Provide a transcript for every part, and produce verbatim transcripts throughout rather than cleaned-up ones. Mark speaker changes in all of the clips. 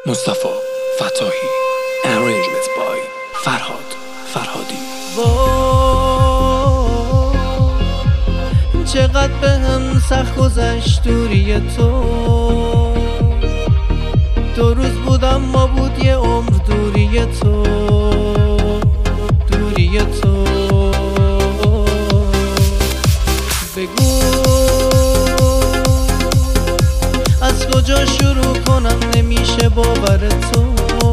Speaker 1: مصطفی فتاحی. Arrangement by فرهاد فرهادی.
Speaker 2: چقدر به هم سخت گذشت دوری تو. دو روز بودم ما بود یه عمر دوری تو، دوری تو. بگو از کجا شروع کنم، نمیشه باور تو.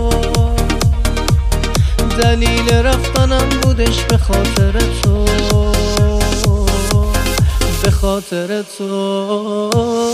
Speaker 2: دلیل رفتنم بودش به خاطر تو، به خاطر تو.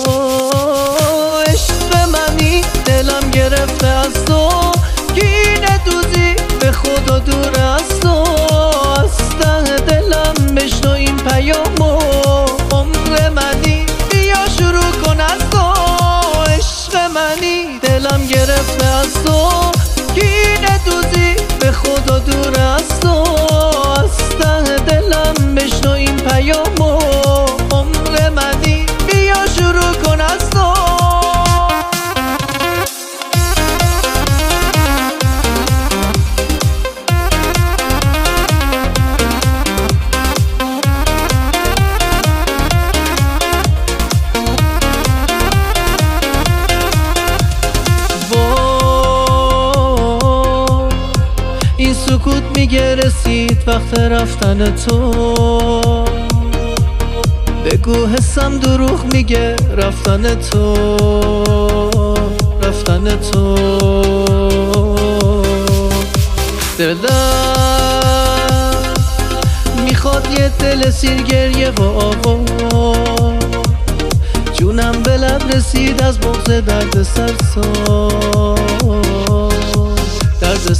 Speaker 2: عشق منی دلم گرفته از تو، گینه دوزی به خدا دور از تو. از ته دلم بشنو این پیامو، عمر منی بیا شروع کن از تو. عشق منی دلم گرفته از تو، گینه دوزی به خدا دور از تو. از ته دلم بشنو این پیامو، عمر منی بیا شروع کن از تو. این سکوت میگه رسید وقت رفتن تو. بگو حسم دروغ میگه رفتن تو، رفتن تو. دلم میخواد یه دل سیر گریه و آوا، جونم به لب رسید از بغض درد سرساز، درد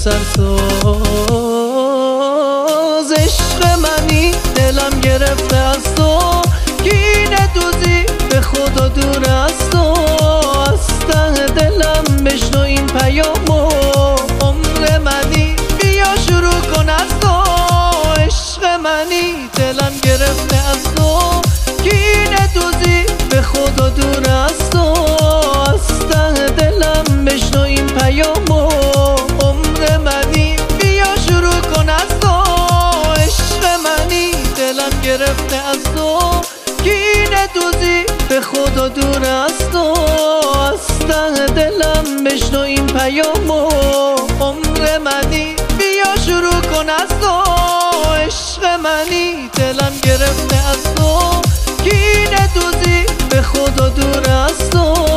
Speaker 2: سرساز. عشق منی دلم گرفته از تو، گینه دوزی به خدا دور از تو. از ته دلم بشنو این پیامو، عمر منی بیا شروع کن از تو. عشق منی دلم گرفته از تو، گینه دوزی به خدا دور از تو. از ته دلم بشنو این پیامو، عمر منی بیا شروع کن از تو. عشق منی دلم گرفته از تو، گینه دوزی به خدا دور از تو. از ته دلم بشنو این پیامو، عمر منی بیا شروع کن از تو. عشق منی دلم گرفته از تو، گینه دوزی به خدا دور از تو.